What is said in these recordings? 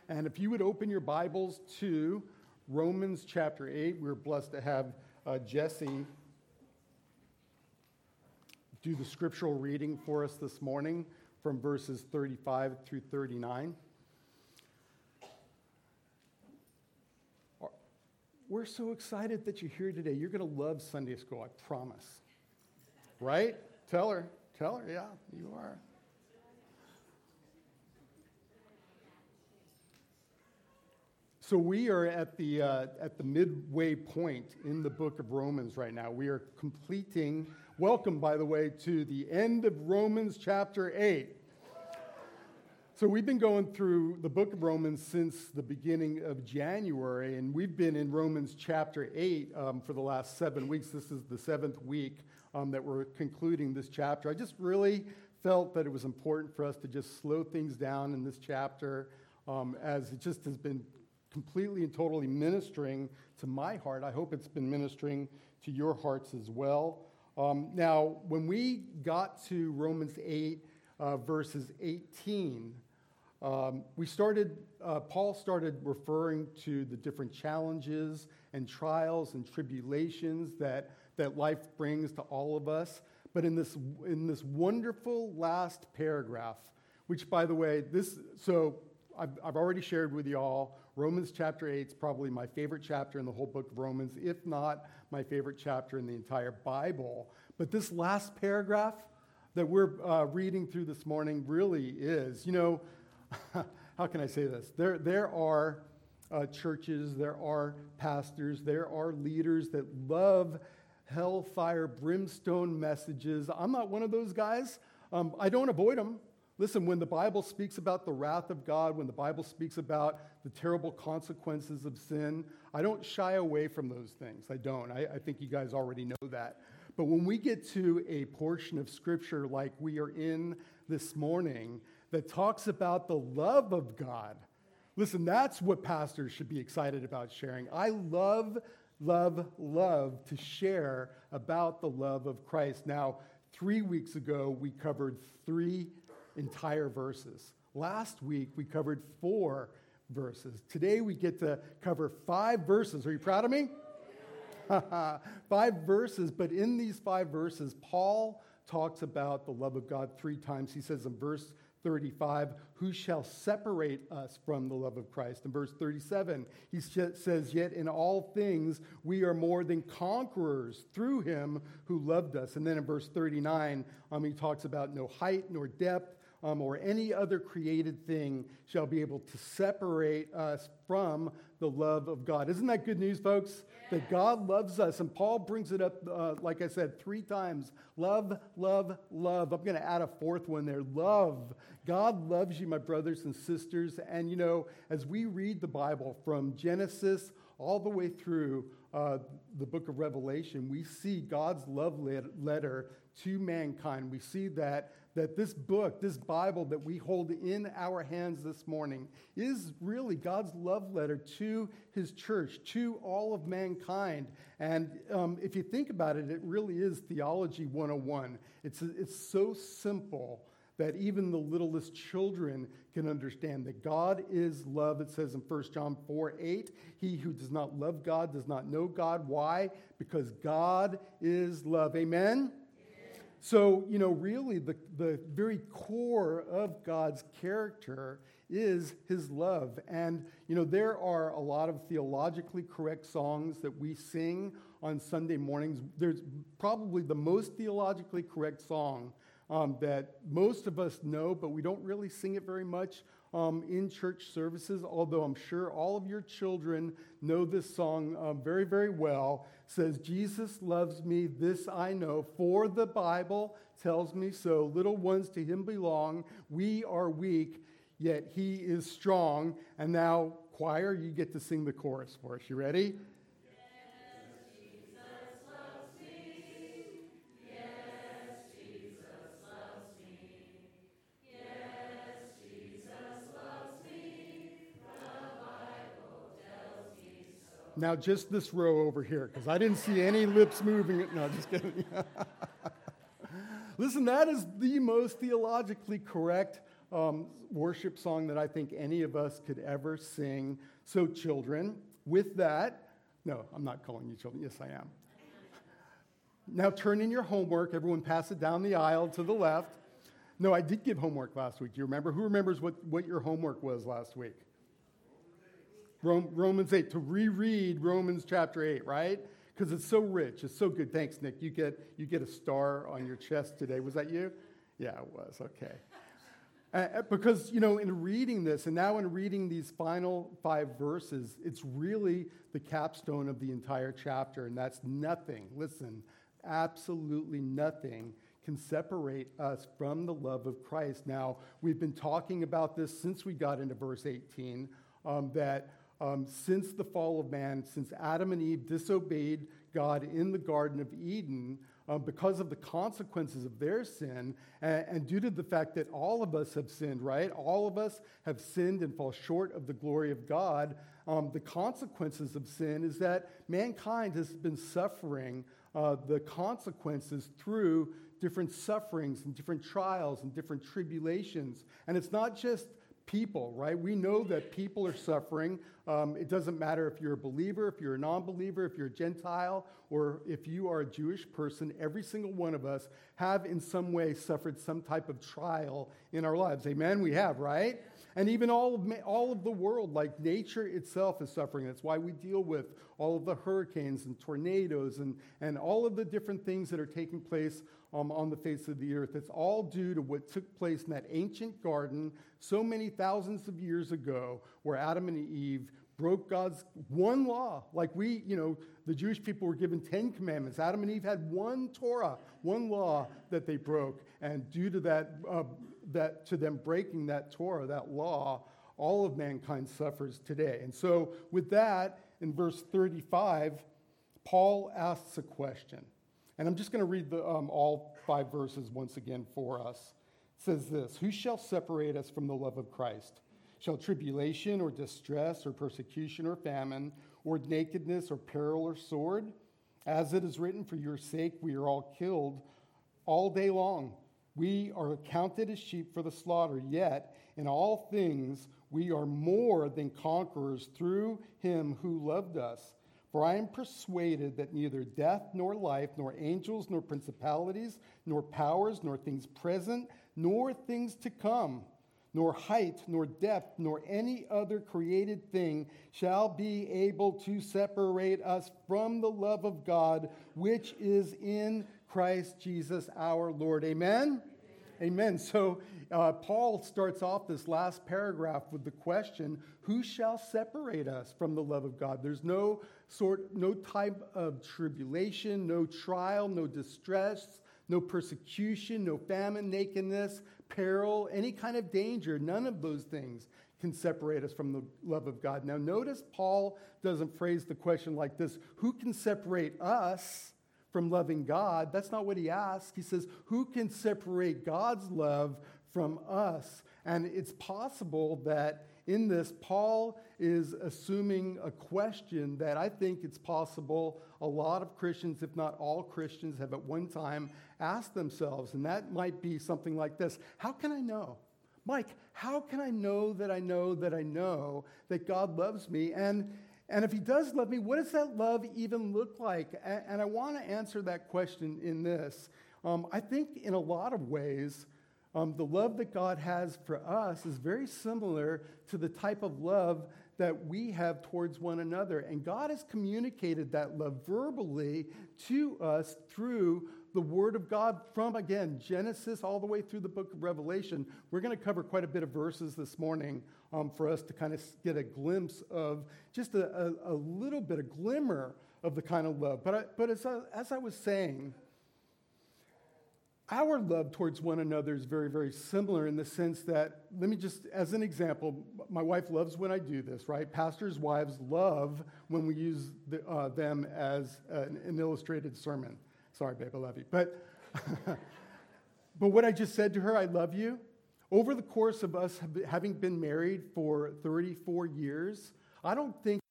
And if you would open your Bibles to Romans chapter 8, we're blessed to have Jesse do the scriptural reading for us this morning from verses 35 through 39. We're so excited that you're here today. You're going to love Sunday school, I promise. Right? Tell her, yeah, you are. So we are at the midway point in the book of Romans right now. We are completing, welcome, by the way, to the end of Romans chapter 8. So we've been going through the book of Romans since the beginning of January, and we've been in Romans chapter 8 for the last 7 weeks. This is the 7th week that we're concluding this chapter. I just really felt that it was important for us to just slow things down in this chapter as it just has been completely and totally ministering to my heart. I hope it's been ministering to your hearts as well. Now, when we got to Romans 8, verses 18, Paul started referring to the different challenges and trials and tribulations that life brings to all of us. But in this wonderful last paragraph, which, by the way, I've already shared with you all, Romans chapter 8 is probably my favorite chapter in the whole book of Romans, if not my favorite chapter in the entire Bible. But this last paragraph that we're reading through this morning really is, how can I say this? There are churches, there are pastors, there are leaders that love hellfire, brimstone messages. I'm not one of those guys. I don't avoid them. Listen, when the Bible speaks about the wrath of God, when the Bible speaks about the terrible consequences of sin, I don't shy away from those things. I don't. I think you guys already know that. But when we get to a portion of Scripture like we are in this morning that talks about the love of God, listen, that's what pastors should be excited about sharing. I love to share about the love of Christ. Now, 3 weeks ago, we covered 3 entire verses. Last week, we covered 4 verses. Today, we get to cover 5 verses. Are you proud of me? 5 verses, but in these 5 verses, Paul talks about the love of God 3 times. He says in verse 35, who shall separate us from the love of Christ? In verse 37, he says, yet in all things we are more than conquerors through him who loved us. And then in verse 39, he talks about no height nor depth or any other created thing shall be able to separate us from the love of God. Isn't that good news, folks? Yeah. That God loves us. And Paul brings it up, like I said, 3 times. Love, love, love. I'm going to add a 4th one there. Love. God loves you, my brothers and sisters. And, as we read the Bible from Genesis all the way through the book of Revelation, we see God's love letter to mankind. We see that this book, this Bible that we hold in our hands this morning is really God's love letter to his church, to all of mankind. And if you think about it, it really is Theology 101. It's so simple that even the littlest children can understand that God is love. It says in 1 John 4:8, he who does not love God does not know God. Why? Because God is love. Amen? So, really the very core of God's character is his love. And, there are a lot of theologically correct songs that we sing on Sunday mornings. There's probably the most theologically correct song that most of us know, but we don't really sing it very much in church services, although I'm sure all of your children know this song very, very well. It says, Jesus loves me, this I know, for the Bible tells me so. Little ones to him belong. We are weak, yet he is strong. And now, choir, you get to sing the chorus for us. You ready? Now, just this row over here, because I didn't see any lips moving. No, just kidding. Listen, that is the most theologically correct worship song that I think any of us could ever sing. So children, with that, no, I'm not calling you children. Yes, I am. Now turn in your homework. Everyone pass it down the aisle to the left. No, I did give homework last week. Do you remember? Who remembers what your homework was last week? Romans 8, to reread Romans chapter 8, right? Because it's so rich. It's so good. Thanks, Nick. You get a star on your chest today. Was that you? Yeah, it was. Okay. Because, in reading this, and now in reading these final 5 verses, it's really the capstone of the entire chapter, and that's nothing. Listen, absolutely nothing can separate us from the love of Christ. Now, we've been talking about this since we got into verse 18, that since the fall of man, since Adam and Eve disobeyed God in the Garden of Eden, because of the consequences of their sin, and due to the fact that all of us have sinned, right? All of us have sinned and fall short of the glory of God. The consequences of sin is that mankind has been suffering the consequences through different sufferings and different trials and different tribulations. And it's not just people, right? We know that people are suffering. It doesn't matter if you're a believer, if you're a non-believer, if you're a Gentile, or if you are a Jewish person. Every single one of us have in some way suffered some type of trial in our lives. Amen? We have, right? And even all of the world, like nature itself, is suffering. That's why we deal with all of the hurricanes and tornadoes and all of the different things that are taking place on the face of the earth. It's all due to what took place in that ancient garden so many thousands of years ago, where Adam and Eve broke God's one law. Like the Jewish people were given 10 commandments. Adam and Eve had one Torah, one law that they broke. And due to that to them breaking that Torah, that law, all of mankind suffers today. And so with that, in verse 35, Paul asks a question. And I'm just going to read all 5 verses once again for us. It says this: "Who shall separate us from the love of Christ? Shall tribulation or distress or persecution or famine or nakedness or peril or sword? As it is written, for your sake we are all killed all day long. We are accounted as sheep for the slaughter, yet in all things we are more than conquerors through him who loved us. For I am persuaded that neither death nor life, nor angels, nor principalities, nor powers, nor things present, nor things to come, nor height, nor depth, nor any other created thing shall be able to separate us from the love of God, which is in Christ Jesus our Lord." Amen? Amen. So Paul starts off this last paragraph with the question, who shall separate us from the love of God? There's no type of tribulation, no trial, no distress, no persecution, no famine, nakedness, peril, any kind of danger. None of those things can separate us from the love of God. Now notice Paul doesn't phrase the question like this: who can separate us from loving God? That's not what he asks. He says, who can separate God's love from us? And it's possible that in this, Paul is assuming a question that I think it's possible a lot of Christians, if not all Christians, have at one time asked themselves. And that might be something like this: how can I know? Mike, how can I know that I know that I know that God loves me? And if he does love me, what does that love even look like? And I want to answer that question in this. I think in a lot of ways, the love that God has for us is very similar to the type of love that we have towards one another. And God has communicated that love verbally to us through the Word of God from, again, Genesis all the way through the book of Revelation. We're going to cover quite a bit of verses this morning for us to kind of get a glimpse of just a little bit, a glimmer of the kind of love. But as I was saying, our love towards one another is very, very similar in the sense that, let me just, as an example, my wife loves when I do this, right? Pastors' wives love when we use them as an illustrated sermon. Sorry, babe, I love you. But what I just said to her, I love you, over the course of us having been married for 34 years, I don't think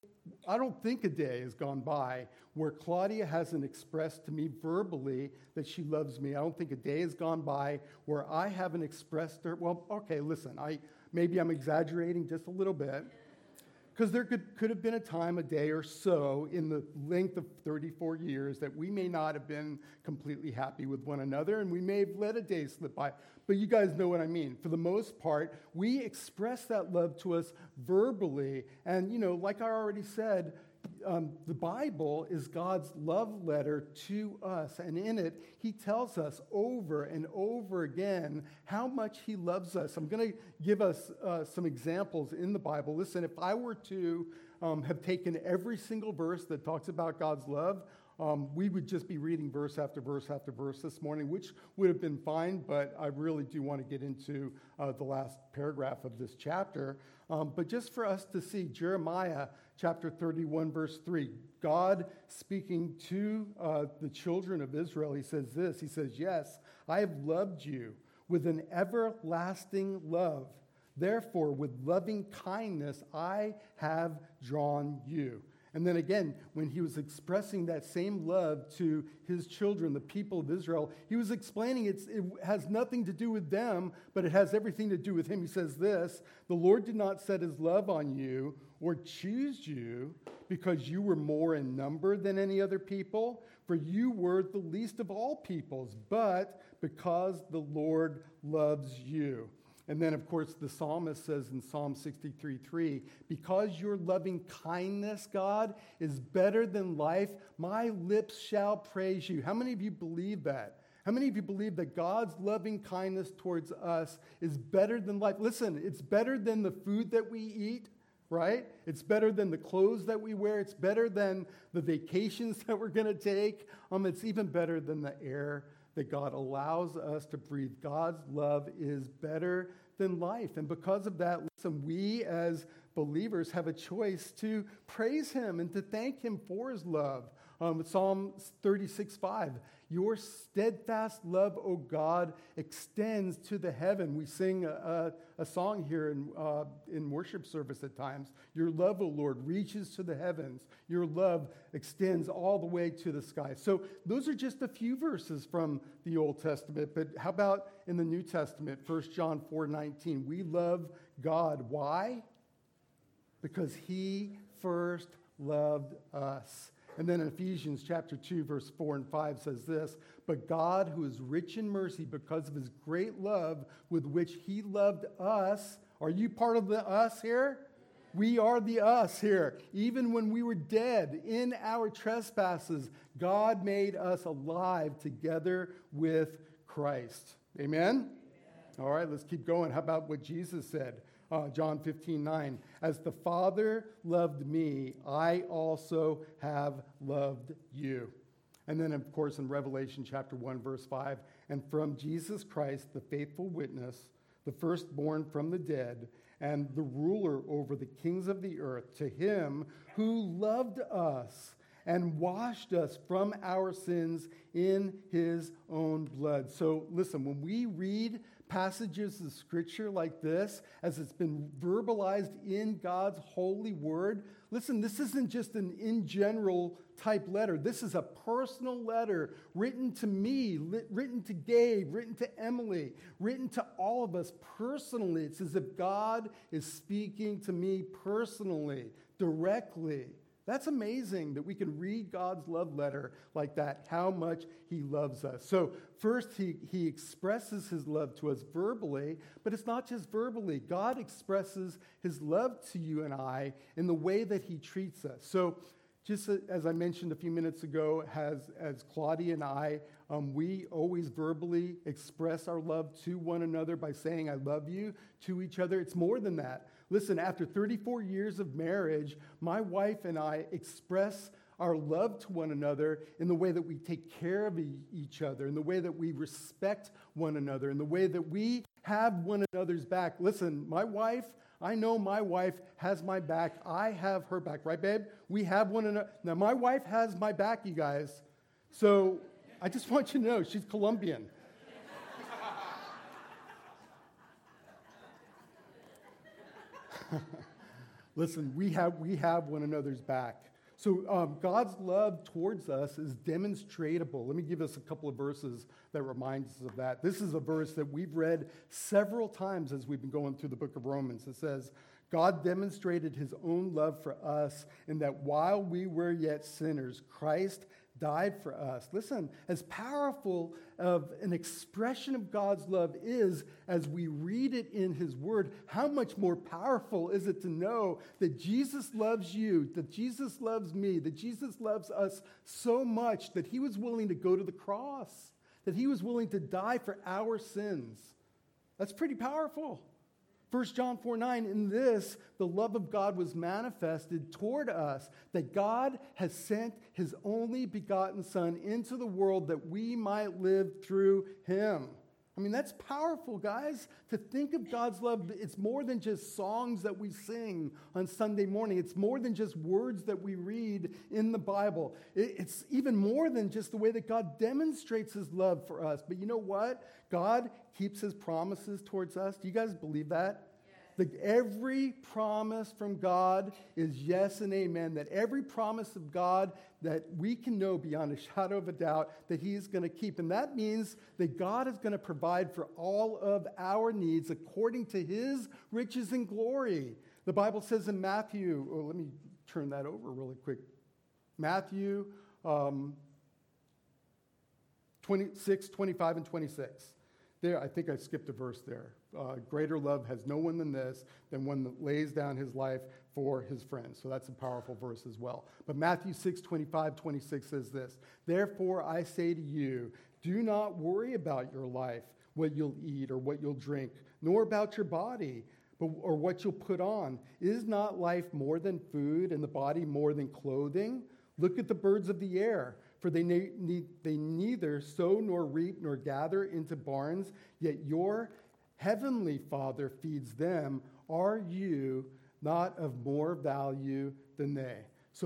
I don't think a day has gone by where Claudia hasn't expressed to me verbally that she loves me. I don't think a day has gone by where I haven't expressed to her. Well, okay, listen, maybe I'm exaggerating just a little bit, because there could have been a time, a day or so in the length of 34 years that we may not have been completely happy with one another, and we may have let a day slip by. But you guys know what I mean. For the most part, we express that love to us verbally. And, like I already said, the Bible is God's love letter to us. And in it, he tells us over and over again how much he loves us. I'm going to give us some examples in the Bible. Listen, if I were to have taken every single verse that talks about God's love, we would just be reading verse after verse after verse this morning, which would have been fine, but I really do want to get into the last paragraph of this chapter. But just for us to see, Jeremiah chapter 31, verse 3, God speaking to the children of Israel, he says this, he says, "Yes, I have loved you with an everlasting love. Therefore, with loving kindness, I have drawn you." And then again, when he was expressing that same love to his children, the people of Israel, he was explaining it has nothing to do with them, but it has everything to do with him. He says this, "The Lord did not set his love on you or choose you because you were more in number than any other people, for you were the least of all peoples, but because the Lord loves you." And then, of course, the psalmist says in Psalm 63:3, "Because your loving kindness, God, is better than life, my lips shall praise you." How many of you believe that? How many of you believe that God's loving kindness towards us is better than life? Listen, it's better than the food that we eat, right? It's better than the clothes that we wear. It's better than the vacations that we're going to take. It's even better than the air that God allows us to breathe. God's love is better than life. And because of that, listen, we as believers have a choice to praise him and to thank him for his love. Psalm 36:5, "Your steadfast love, O God, extends to the heaven." We sing a song here in worship service at times. "Your love, O Lord, reaches to the heavens. Your love extends all the way to the sky." So those are just a few verses from the Old Testament. But how about in the New Testament? 1 John 4:19, "We love God." Why? Because he first loved us. And then in Ephesians chapter 2, verse 4 and 5 says this, "But God, who is rich in mercy because of his great love with which he loved us." Are you part of the us here? We are the us here. "Even when we were dead in our trespasses, God made us alive together with Christ." Amen? All right, let's keep going. How about what Jesus said? John 15:9, "As the Father loved me, I also have loved you." And then, of course, in Revelation chapter 1, verse 5, "And from Jesus Christ, the faithful witness, the firstborn from the dead, and the ruler over the kings of the earth, to him who loved us and washed us from our sins in his own blood." So listen, when we read passages of scripture like this, as it's been verbalized in God's holy word, listen, this isn't just an in general type letter. This is a personal letter written to me, written to Gabe, written to Emily, written to all of us personally. It's as if God is speaking to me personally, directly. That's amazing that we can read God's love letter like that, how much he loves us. So first, he expresses his love to us verbally, but it's not just verbally. God expresses his love to you and I in the way that he treats us. So just as I mentioned a few minutes ago, as Claudia and I, we always verbally express our love to one another by saying "I love you" to each other. It's more than that. Listen, after 34 years of marriage, my wife and I express our love to one another in the way that we take care of each other, in the way that we respect one another, in the way that we have one another's back. Listen, I know my wife has my back. I have her back. Right, babe? We have one another. Now, my wife has my back, you guys. So I just want you to know she's Colombian. Listen, we have one another's back. So God's love towards us is demonstratable. Let me give us a couple of verses that remind us of that. This is a verse that we've read several times as we've been going through the book of Romans. It says, God demonstrated his own love for us in that while we were yet sinners, Christ died for us. Listen, as powerful of an expression of God's love is as we read it in his word, how much more powerful is it to know that Jesus loves you, that Jesus loves me, that Jesus loves us so much that he was willing to go to the cross, that he was willing to die for our sins. That's pretty powerful. 1 John 4:9, in this, the love of God was manifested toward us, that God has sent his only begotten Son into the world that we might live through him. I mean, that's powerful, guys, to think of God's love. It's more than just songs that we sing on Sunday morning. It's more than just words that we read in the Bible. It's even more than just the way that God demonstrates his love for us. But you know what? God keeps his promises towards us. Do you guys believe that? Yes. That every promise from God is yes and amen. That every promise of God that we can know beyond a shadow of a doubt that he's going to keep. And that means that God is going to provide for all of our needs according to his riches and glory. The Bible says in Matthew, let me turn that over really quick. Matthew 26, 25, and 26. There, I think I skipped a verse there. Greater love has no one than this, than one that lays down his life for his friends. So that's a powerful verse as well. But Matthew 6, 25, 26 says this, therefore I say to you, do not worry about your life, what you'll eat or what you'll drink, nor about your body, or what you'll put on. Is not life more than food and the body more than clothing? Look at the birds of the air. For they neither sow nor reap nor gather into barns, yet your heavenly Father feeds them. Are you not of more value than they? So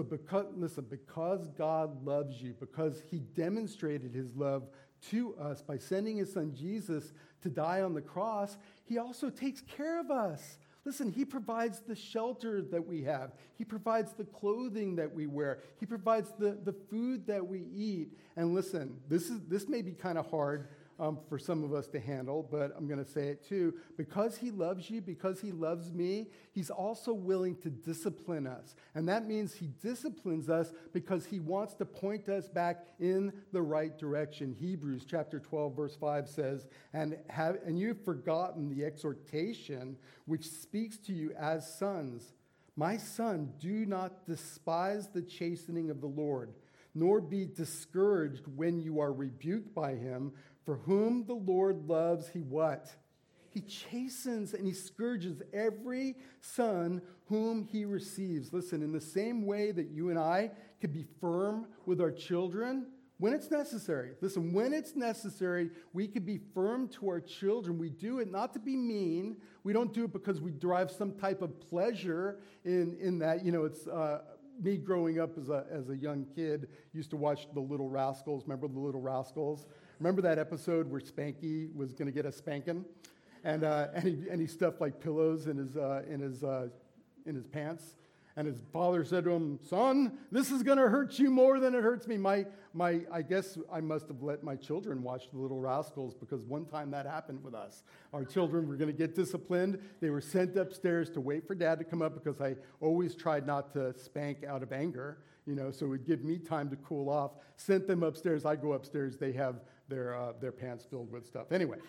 because God loves you, because he demonstrated his love to us by sending his son Jesus to die on the cross, he also takes care of us. Listen, he provides the shelter that we have. He provides the clothing that we wear. He provides the food that we eat. And listen, this may be kind of hard for some of us to handle, but I'm going to say it too. Because he loves you, because he loves me, he's also willing to discipline us. And that means he disciplines us because he wants to point us back in the right direction. Hebrews chapter 12, verse 5 says, and you've forgotten the exhortation which speaks to you as sons. My son, do not despise the chastening of the Lord, nor be discouraged when you are rebuked by him. For whom the Lord loves, he what? He chastens and he scourges every son whom he receives. Listen, in the same way that you and I can be firm with our children when it's necessary. Listen, when it's necessary, we can be firm to our children. We do it not to be mean. We don't do it because we derive some type of pleasure in that. You know, it's me growing up as a young kid used to watch The Little Rascals. Remember The Little Rascals? Remember that episode where Spanky was going to get a spanking, and he stuffed like pillows in his pants, and his father said to him, "Son, this is going to hurt you more than it hurts me." I guess I must have let my children watch The Little Rascals because one time that happened with us. Our children were going to get disciplined. They were sent upstairs to wait for Dad to come up because I always tried not to spank out of anger, so it would give me time to cool off. Sent them upstairs. I go upstairs. They have their pants filled with stuff. Anyway,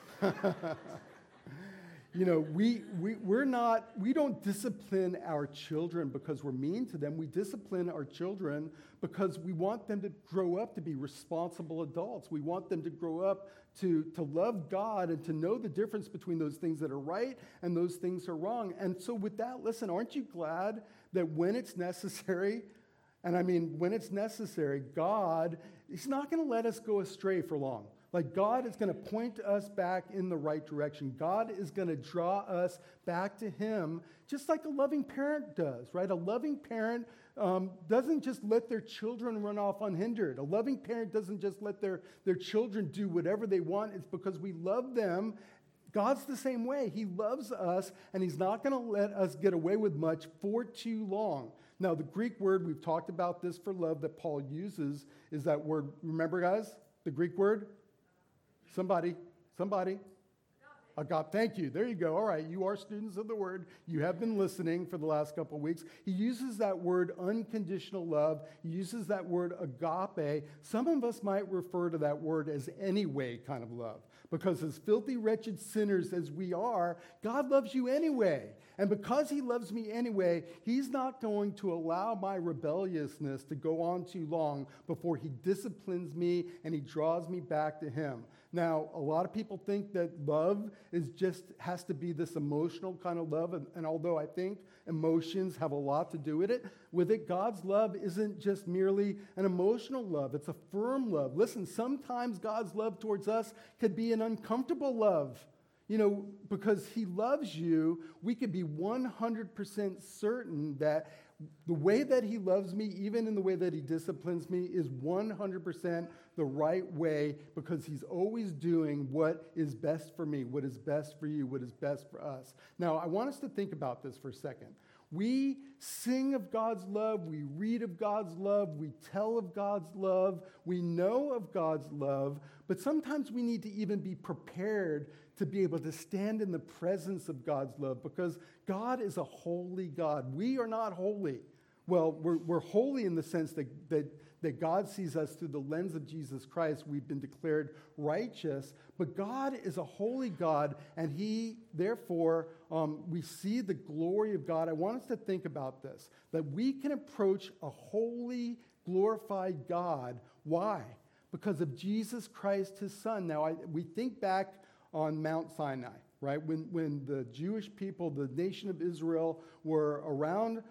we don't discipline our children because we're mean to them. We discipline our children because we want them to grow up to be responsible adults. We want them to grow up to love God and to know the difference between those things that are right and those things are wrong. And so with that, listen, aren't you glad that when it's necessary, and I mean, when it's necessary, God, he's not going to let us go astray for long. Like God is going to point us back in the right direction. God is going to draw us back to him just like a loving parent does, right? A loving parent doesn't just let their children run off unhindered. A loving parent doesn't just let their children do whatever they want. It's because we love them God's the same way. He loves us, and he's not going to let us get away with much for too long. Now, the Greek word, we've talked about this for love that Paul uses, is that word, remember guys, the Greek word? Somebody. Agape. Thank you. There you go. All right. You are students of the word. You have been listening for the last couple of weeks. He uses that word unconditional love. He uses that word agape. Some of us might refer to that word as anyway kind of love. Because as filthy, wretched sinners as we are, God loves you anyway. And because he loves me anyway, he's not going to allow my rebelliousness to go on too long before he disciplines me and he draws me back to him. Now, a lot of people think that love has to be this emotional kind of love, and although I think emotions have a lot to do with it, God's love isn't just merely an emotional love. It's a firm love. Listen, sometimes God's love towards us could be an uncomfortable love. Because he loves you, we could be 100% certain that the way that he loves me, even in the way that he disciplines me, is 100% the right way, because he's always doing what is best for me, what is best for you, what is best for us. Now, I want us to think about this for a second. We sing of God's love, we read of God's love, we tell of God's love, we know of God's love, but sometimes we need to even be prepared to be able to stand in the presence of God's love, because God is a holy God. We are not holy. Well, we're holy in the sense that God sees us through the lens of Jesus Christ. We've been declared righteous, but God is a holy God, and he, therefore, we see the glory of God. I want us to think about this, that we can approach a holy, glorified God. Why? Because of Jesus Christ, his son. Now, we think back on Mount Sinai, right? When the Jewish people, the nation of Israel, were around,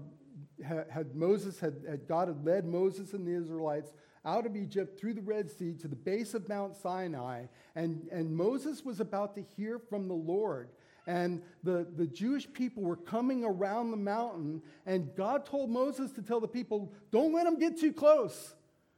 God had led Moses and the Israelites out of Egypt through the Red Sea to the base of Mount Sinai, and Moses was about to hear from the Lord. And the Jewish people were coming around the mountain, and God told Moses to tell the people, don't let them get too close.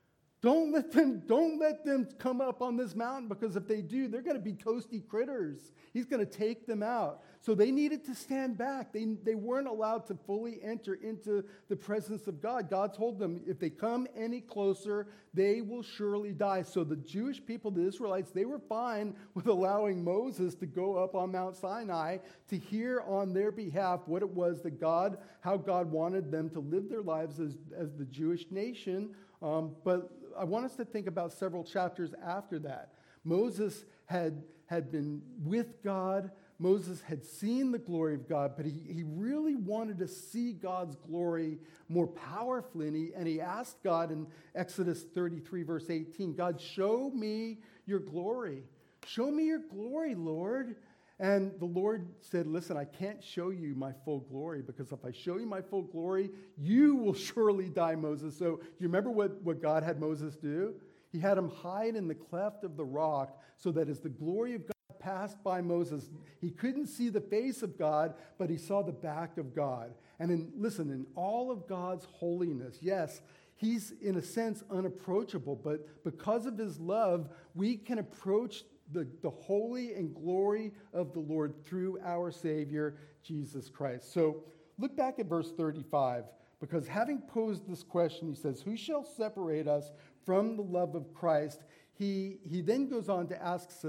Don't let them come up on this mountain, because if they do, they're going to be toasty critters. He's going to take them out. So they needed to stand back. They weren't allowed to fully enter into the presence of God. God told them, if they come any closer, they will surely die. So the Jewish people, the Israelites, they were fine with allowing Moses to go up on Mount Sinai to hear on their behalf what it was that how God wanted them to live their lives as the Jewish nation. But I want us to think about several chapters after that. Moses had been with God. Moses had seen the glory of God, but he really wanted to see God's glory more powerfully, and he asked God in Exodus 33, verse 18, God, show me your glory. Show me your glory, Lord. And the Lord said, listen, I can't show you my full glory, because if I show you my full glory, you will surely die, Moses. So do you remember what God had Moses do? He had him hide in the cleft of the rock, so that as the glory of God passed by Moses, he couldn't see the face of God, but he saw the back of God. And in all of God's holiness, yes, he's in a sense unapproachable, but because of his love, we can approach the holy and glory of the Lord through our Savior, Jesus Christ. So look back at verse 35, because having posed this question, he says, who shall separate us from the love of Christ? He then goes on to ask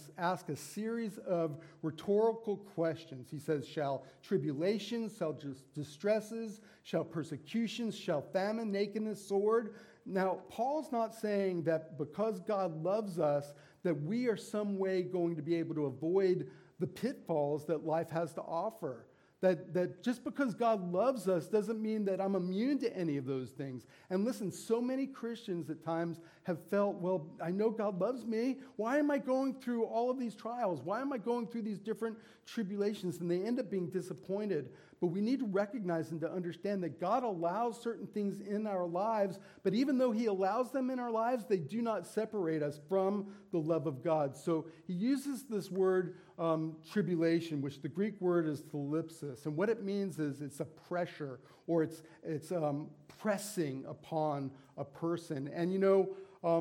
a series of rhetorical questions. He says, shall tribulations, shall distresses, shall persecutions, shall famine, nakedness, sword? Now, Paul's not saying that because God loves us, that we are some way going to be able to avoid the pitfalls that life has to offer. That just because God loves us doesn't mean that I'm immune to any of those things. And listen, so many Christians at times have felt, well, I know God loves me. Why am I going through all of these trials? Why am I going through these different tribulations? And they end up being disappointed. But we need to recognize and to understand that God allows certain things in our lives, but even though he allows them in our lives, they do not separate us from the love of God. So he uses this word tribulation, which the Greek word is thlipsis. And what it means is it's a pressure, or it's pressing upon a person. And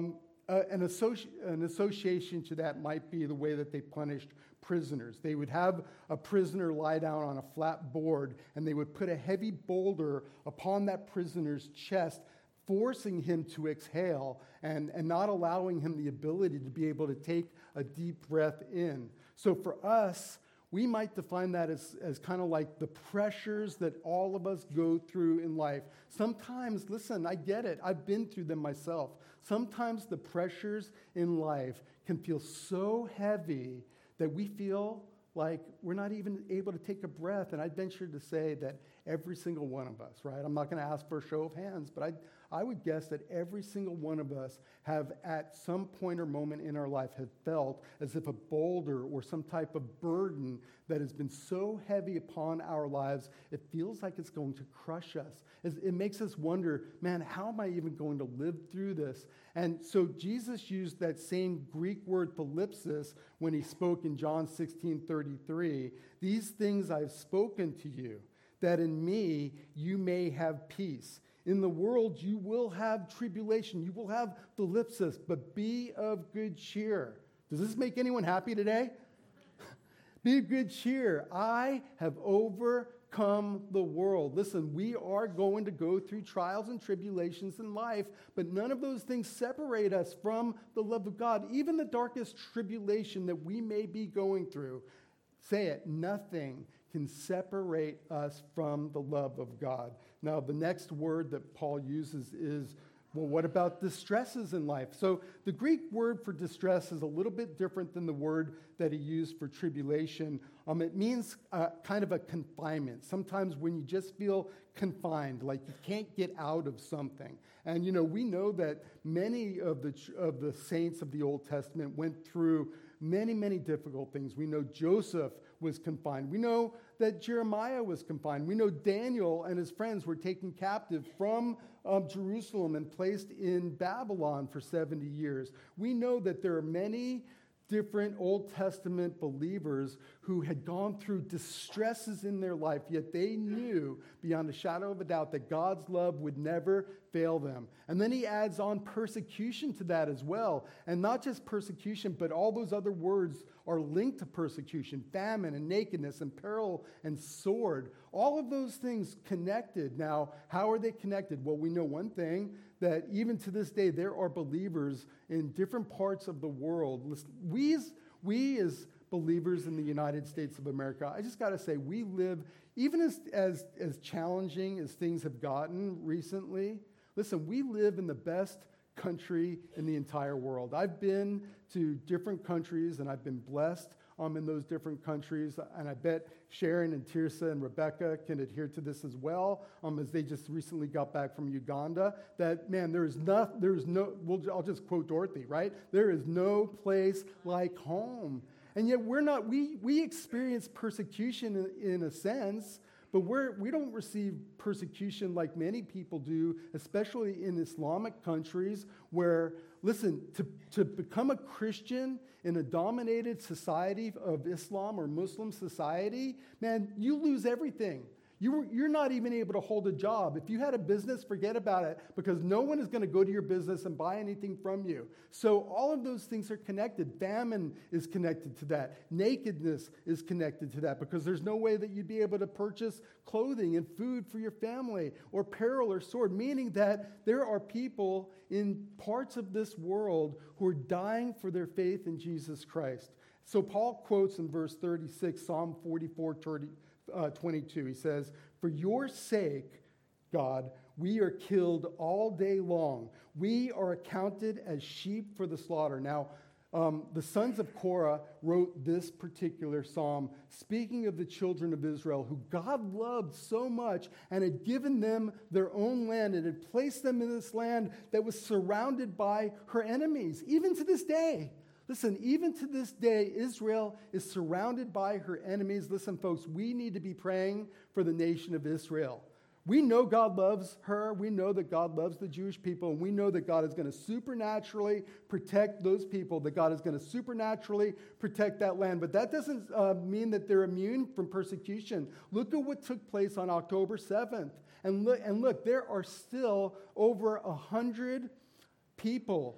An association to that might be the way that they punished prisoners. They would have a prisoner lie down on a flat board, and they would put a heavy boulder upon that prisoner's chest, forcing him to exhale and not allowing him the ability to be able to take a deep breath in. So for us, we might define that as kind of like the pressures that all of us go through in life. Sometimes, listen, I get it. I've been through them myself. Sometimes the pressures in life can feel so heavy that we feel like we're not even able to take a breath. And I'd venture to say that every single one of us, right? I'm not going to ask for a show of hands, but I would guess that every single one of us have at some point or moment in our life have felt as if a boulder or some type of burden that has been so heavy upon our lives, it feels like it's going to crush us. It makes us wonder, man, how am I even going to live through this? And so Jesus used that same Greek word thalipsis when he spoke in John 16:33. These things I've spoken to you, that in me you may have peace. In the world you will have tribulation. You will have thalipsis, but be of good cheer. Does this make anyone happy today? Be of good cheer. I have overcome the world. Listen, we are going to go through trials and tribulations in life, but none of those things separate us from the love of God. Even the darkest tribulation that we may be going through, say it, nothing can separate us from the love of God. Now, the next word that Paul uses is, well, what about distresses in life? So the Greek word for distress is a little bit different than the word that he used for tribulation. It means kind of a confinement. Sometimes when you just feel confined, like you can't get out of something. And, we know that many of the saints of the Old Testament went through many, many difficult things. We know Joseph was confined. We know that Jeremiah was confined. We know Daniel and his friends were taken captive from Jerusalem and placed in Babylon for 70 years. We know that there are many different Old Testament believers who had gone through distresses in their life, yet they knew beyond a shadow of a doubt that God's love would never fail them. And then he adds on persecution to that as well. And not just persecution, but all those other words are linked to persecution: famine and nakedness and peril and sword. All of those things connected. Now, how are they connected? Well, we know one thing, that even to this day, there are believers in different parts of the world. We as believers in the United States of America, I just got to say, we live, even as challenging as things have gotten recently, listen, we live in the best country in the entire world. I've been to different countries, and I've been blessed in those different countries, and I bet Sharon and Tirsa and Rebecca can adhere to this as well, as they just recently got back from Uganda, that, man, I'll just quote Dorothy, right? There is no place like home. And yet we experience persecution in a sense, but we don't receive persecution like many people do, especially in Islamic countries where, listen, to become a Christian in a dominated society of Islam or Muslim society, man, you lose everything. You're not even able to hold a job. If you had a business, forget about it, because no one is going to go to your business and buy anything from you. So all of those things are connected. Famine is connected to that. Nakedness is connected to that, because there's no way that you'd be able to purchase clothing and food for your family, or peril or sword, meaning that there are people in parts of this world who are dying for their faith in Jesus Christ. So Paul quotes in verse 36, Psalm 44:22. He says, "For your sake, God, we are killed all day long. We are accounted as sheep for the slaughter." Now, the sons of Korah wrote this particular psalm, speaking of the children of Israel, who God loved so much and had given them their own land and had placed them in this land that was surrounded by her enemies, even to this day. Listen, even to this day, Israel is surrounded by her enemies. Listen, folks, we need to be praying for the nation of Israel. We know God loves her. We know that God loves the Jewish people. And we know that God is going to supernaturally protect those people, that God is going to supernaturally protect that land. But that doesn't mean that they're immune from persecution. Look at what took place on October 7th. And look, there are still over 100 people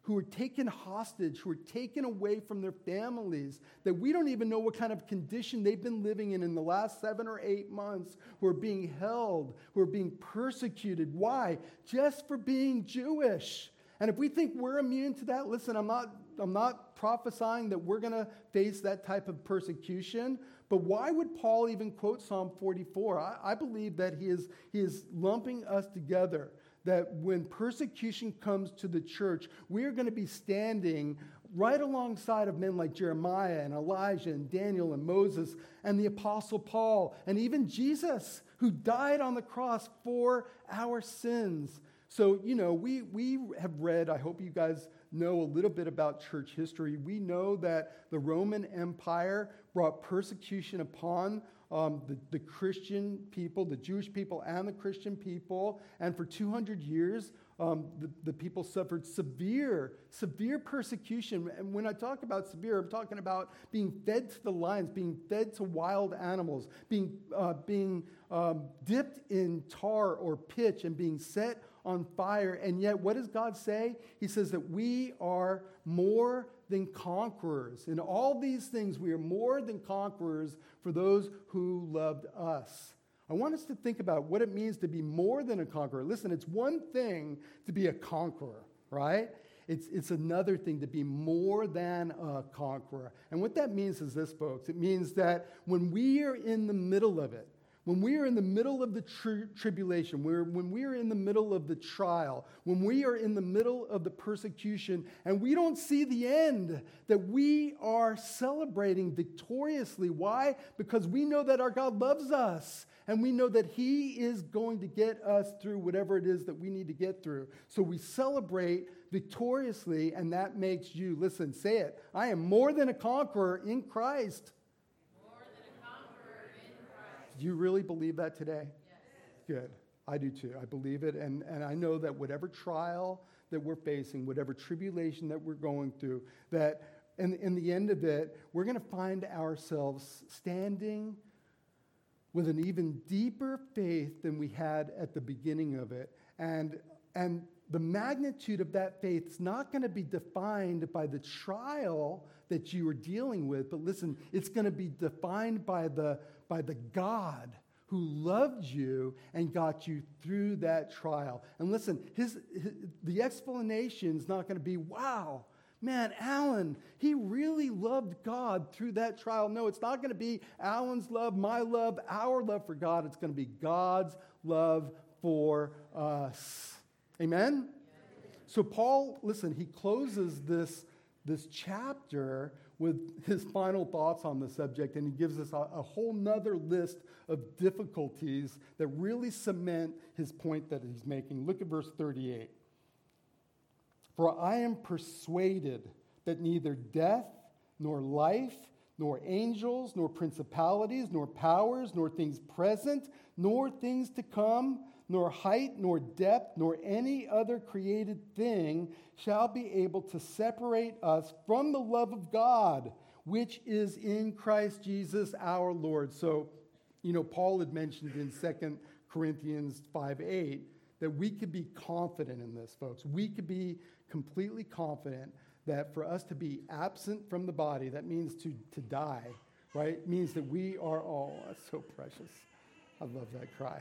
who are taken hostage, who are taken away from their families, that we don't even know what kind of condition they've been living in the last 7 or 8 months, who are being held, who are being persecuted. Why? Just for being Jewish. And if we think we're immune to that, listen, I'm not prophesying that we're going to face that type of persecution, but why would Paul even quote Psalm 44? I believe that he is lumping us together, that when persecution comes to the church, we are going to be standing right alongside of men like Jeremiah and Elijah and Daniel and Moses and the Apostle Paul and even Jesus, who died on the cross for our sins. So, we have read, I hope you guys know a little bit about church history. We know that the Roman Empire brought persecution upon the Christian people, the Jewish people and the Christian people. And for 200 years, the people suffered severe persecution. And when I talk about severe, I'm talking about being fed to the lions, being fed to wild animals, being dipped in tar or pitch and being set on fire. And yet, what does God say? He says that we are more than conquerors. In all these things, we are more than conquerors for those who loved us. I want us to think about what it means to be more than a conqueror. Listen, it's one thing to be a conqueror, right? It's another thing to be more than a conqueror. And what that means is this, folks. It means that when we are in the middle of it, when we are in the middle of the tribulation, when we are in the middle of the trial, when we are in the middle of the persecution, and we don't see the end, that we are celebrating victoriously. Why? Because we know that our God loves us, and we know that He is going to get us through whatever it is that we need to get through. So we celebrate victoriously, and that makes you, listen, say it, I am more than a conqueror in Christ. Do you really believe that today? Yes. Good. I do too. I believe it. And I know that whatever trial that we're facing, whatever tribulation that we're going through, that in the end of it, we're going to find ourselves standing with an even deeper faith than we had at the beginning of it. And the magnitude of that faith is not going to be defined by the trial that you are dealing with, but listen, it's going to be defined by the God who loved you and got you through that trial. And listen, the explanation is not going to be, wow, man, Alan, he really loved God through that trial. No, it's not going to be Alan's love, my love, our love for God. It's going to be God's love for us. Amen? So Paul, listen, he closes this chapter with his final thoughts on the subject, and he gives us a whole nother list of difficulties that really cement his point that he's making. Look at verse 38. For I am persuaded that neither death, nor life, nor angels, nor principalities, nor powers, nor things present, nor things to come, nor height, nor depth, nor any other created thing shall be able to separate us from the love of God, which is in Christ Jesus our Lord. So, Paul had mentioned in 2 Corinthians 5:8 that we could be confident in this, folks. We could be completely confident that for us to be absent from the body, that means to die, right? It means that we are all, that's so precious. I love that cry.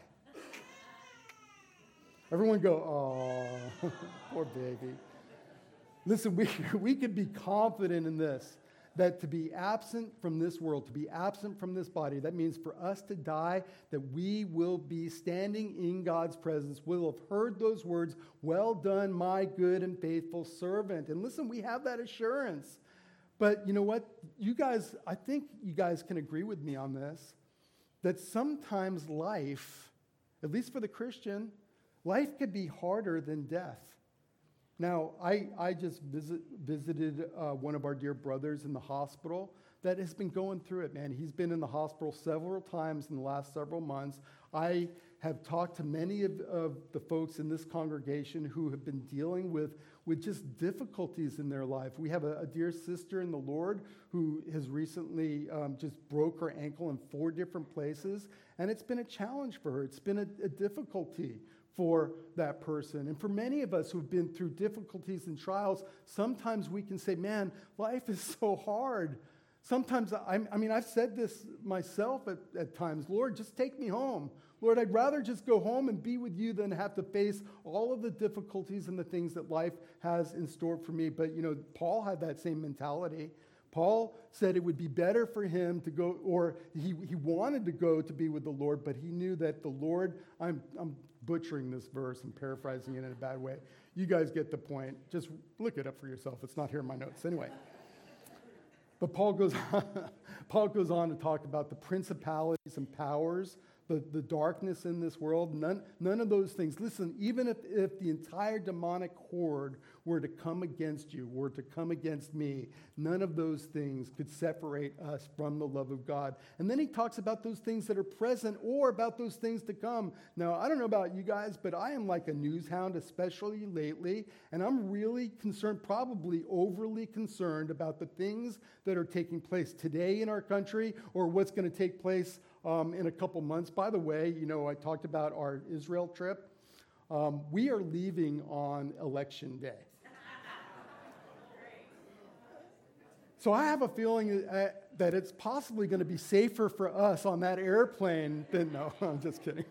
Everyone go, oh, poor baby. Listen, we could be confident in this, that to be absent from this world, to be absent from this body, that means for us to die, that we will be standing in God's presence. We'll have heard those words, well done, my good and faithful servant. And listen, we have that assurance. But you know what? I think you guys can agree with me on this, that sometimes life, at least for the Christian, life could be harder than death. Now, I just visited one of our dear brothers in the hospital that has been going through it, man. He's been in the hospital several times in the last several months. I have talked to many of the folks in this congregation who have been dealing with just difficulties in their life. We have a dear sister in the Lord who has recently just broke her ankle in 4 different places, and it's been a challenge for her. It's been a difficulty for that person. And for many of us who've been through difficulties and trials, sometimes we can say, man, life is so hard. Sometimes, I've said this myself at times, Lord, just take me home. Lord, I'd rather just go home and be with you than have to face all of the difficulties and the things that life has in store for me. But, Paul had that same mentality. Paul said it would be better for him to go, or he wanted to go to be with the Lord, but he knew that the Lord, I'm butchering this verse and paraphrasing it in a bad way. You guys get the point. Just look it up for yourself. It's not here in my notes. Anyway. But Paul goes on to talk about the principalities and powers, the darkness in this world, none of those things. Listen, even if the entire demonic horde were to come against you, were to come against me, none of those things could separate us from the love of God. And then he talks about those things that are present or about those things to come. Now, I don't know about you guys, but I am like a news hound, especially lately, and I'm really concerned, probably overly concerned about the things that are taking place today in our country or what's going to take place in a couple months. By the way, I talked about our Israel trip. We are leaving on Election Day. So I have a feeling that it's possibly going to be safer for us on that airplane than, no, I'm just kidding.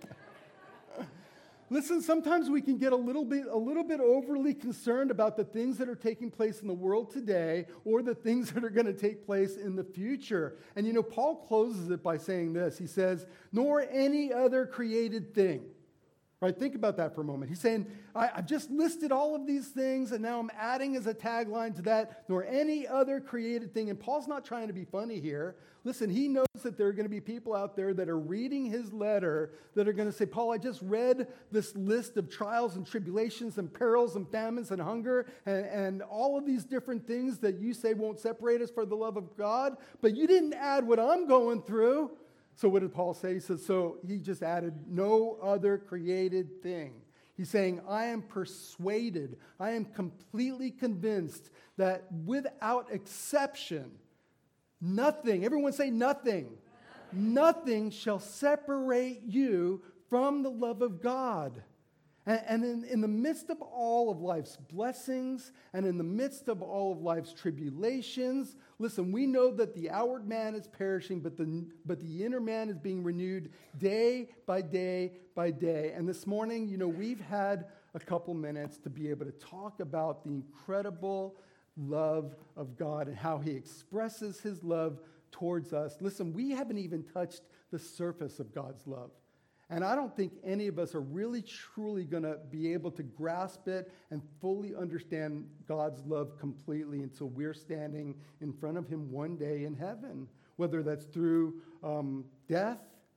Listen, sometimes we can get a little bit overly concerned about the things that are taking place in the world today or the things that are going to take place in the future. And Paul closes it by saying this. He says, nor any other created thing. Right? Think about that for a moment. He's saying, I've just listed all of these things, and now I'm adding as a tagline to that, nor any other created thing. And Paul's not trying to be funny here. Listen, he knows that there are going to be people out there that are reading his letter that are going to say, Paul, I just read this list of trials and tribulations and perils and famines and hunger and all of these different things that you say won't separate us from the love of God, but you didn't add what I'm going through. So what did Paul say? He says, so he just added no other created thing. He's saying, I am persuaded, I am completely convinced that without exception, nothing, everyone say nothing, nothing shall separate you from the love of God. And in the midst of all of life's blessings and in the midst of all of life's tribulations, listen, we know that the outward man is perishing, but the inner man is being renewed day by day by day. And this morning, we've had a couple minutes to be able to talk about the incredible love of God and how he expresses his love towards us. Listen, we haven't even touched the surface of God's love. And I don't think any of us are really, truly going to be able to grasp it and fully understand God's love completely until we're standing in front of him one day in heaven, whether that's through death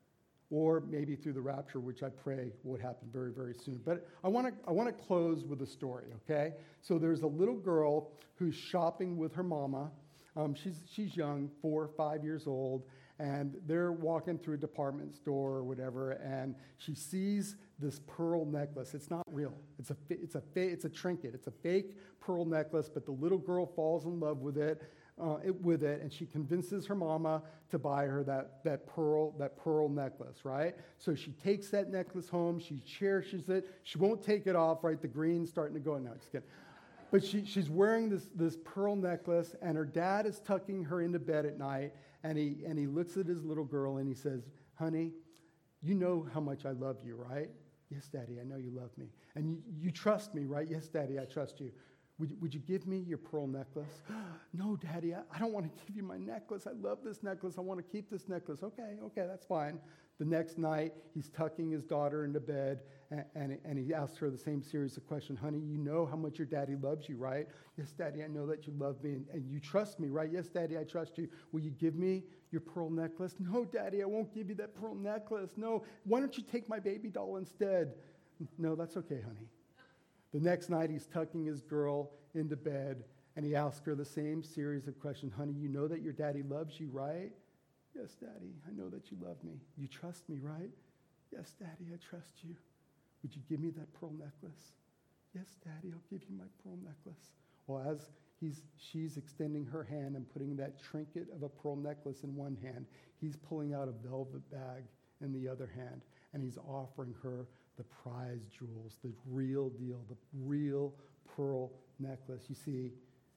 or maybe through the rapture, which I pray would happen very, very soon. But I want to close with a story, okay? So there's a little girl who's shopping with her mama. She's young, 4 or 5 years old, and they're walking through a department store or whatever, and she sees this pearl necklace. It's not real. It's a trinket. It's a fake pearl necklace, but the little girl falls in love with it, and she convinces her mama to buy her that pearl necklace, right? So she takes that necklace home. She cherishes it. She won't take it off, right? The green's starting to go. No, just kidding. But she's wearing this pearl necklace, and her dad is tucking her into bed at night, and he looks at his little girl and he says, honey, you know how much I love you, right? Yes, Daddy, I know you love me. And you trust me, right? Yes, Daddy, I trust you. Would you give me your pearl necklace? No, Daddy, I don't want to give you my necklace. I love this necklace. I want to keep this necklace. Okay, that's fine. The next night, he's tucking his daughter into bed, and he asks her the same series of questions. Honey, you know how much your daddy loves you, right? Yes, Daddy, I know that you love me, and you trust me, right? Yes, Daddy, I trust you. Will you give me your pearl necklace? No, Daddy, I won't give you that pearl necklace. No, why don't you take my baby doll instead? No, that's okay, honey. The next night, he's tucking his girl into bed, and he asks her the same series of questions. Honey, you know that your daddy loves you, right? Yes, Daddy, I know that you love me. You trust me, right? Yes, Daddy, I trust you. Would you give me that pearl necklace? Yes, Daddy, I'll give you my pearl necklace. Well, as she's extending her hand and putting that trinket of a pearl necklace in one hand, he's pulling out a velvet bag in the other hand, and he's offering her the prize jewels, the real deal, the real pearl necklace. You see,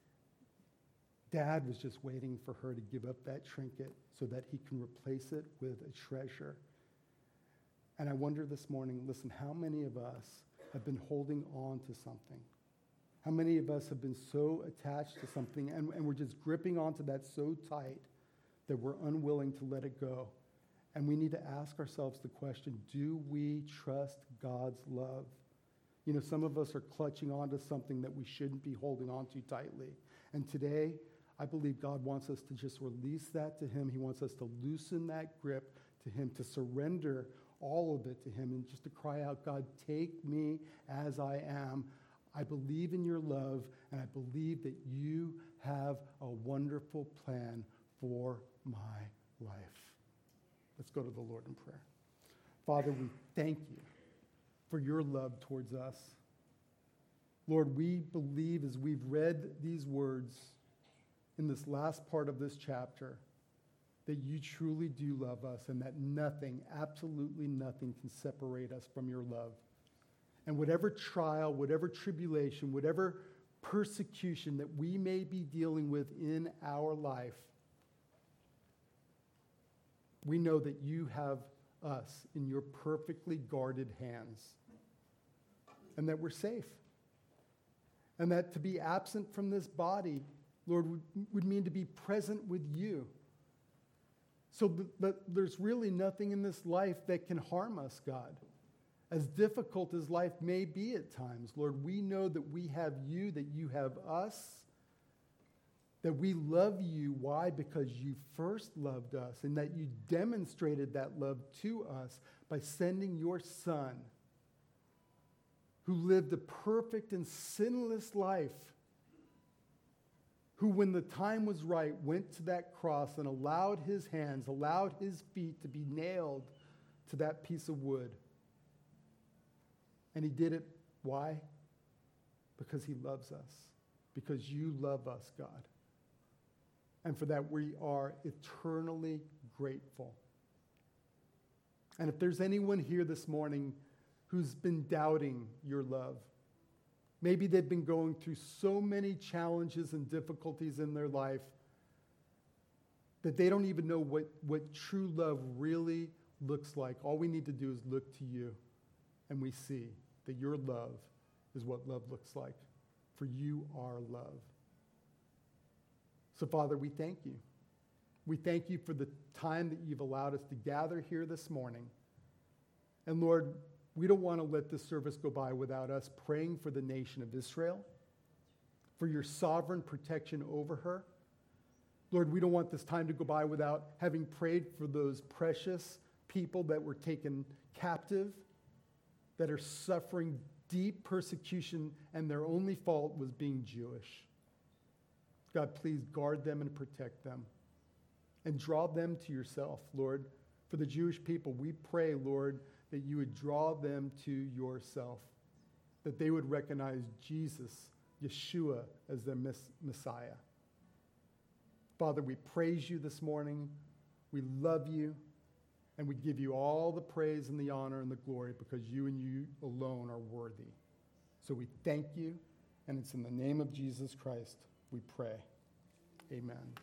Dad was just waiting for her to give up that trinket so that he can replace it with a treasure. And I wonder this morning, listen, how many of us have been holding on to something? How many of us have been so attached to something and we're just gripping onto that so tight that we're unwilling to let it go? And we need to ask ourselves the question, do we trust God's love? You know, some of us are clutching onto something that we shouldn't be holding on to tightly. And today, I believe God wants us to just release that to him. He wants us to loosen that grip to him, to surrender all of it to him, and just to cry out, God, take me as I am. I believe in your love, and I believe that you have a wonderful plan for my life. Let's go to the Lord in prayer. Father, we thank you for your love towards us. Lord, we believe as we've read these words in this last part of this chapter that you truly do love us and that nothing, absolutely nothing, can separate us from your love. And whatever trial, whatever tribulation, whatever persecution that we may be dealing with in our life, we know that you have us in your perfectly guarded hands and that we're safe. And that to be absent from this body, Lord, would mean to be present with you. So but there's really nothing in this life that can harm us, God. As difficult as life may be at times, Lord, we know that we have you, that you have us, that we love you. Why? Because you first loved us, and that you demonstrated that love to us by sending your Son, who lived a perfect and sinless life, who, when the time was right, went to that cross and allowed his hands, allowed his feet to be nailed to that piece of wood. And he did it, why? Because he loves us. Because you love us, God. And for that, we are eternally grateful. And if there's anyone here this morning who's been doubting your love, maybe they've been going through so many challenges and difficulties in their life that they don't even know what true love really looks like. All we need to do is look to you, and we see that your love is what love looks like, for you are love. So, Father, we thank you. We thank you for the time that you've allowed us to gather here this morning. And Lord, we don't want to let this service go by without us praying for the nation of Israel, for your sovereign protection over her. Lord, we don't want this time to go by without having prayed for those precious people that were taken captive, that are suffering deep persecution, and their only fault was being Jewish. God, please guard them and protect them and draw them to yourself, Lord. For the Jewish people, we pray, Lord, that you would draw them to yourself, that they would recognize Jesus, Yeshua, as their Messiah. Father, we praise you this morning. We love you, and we give you all the praise and the honor and the glory because you and you alone are worthy. So we thank you, and it's in the name of Jesus Christ we pray. Amen.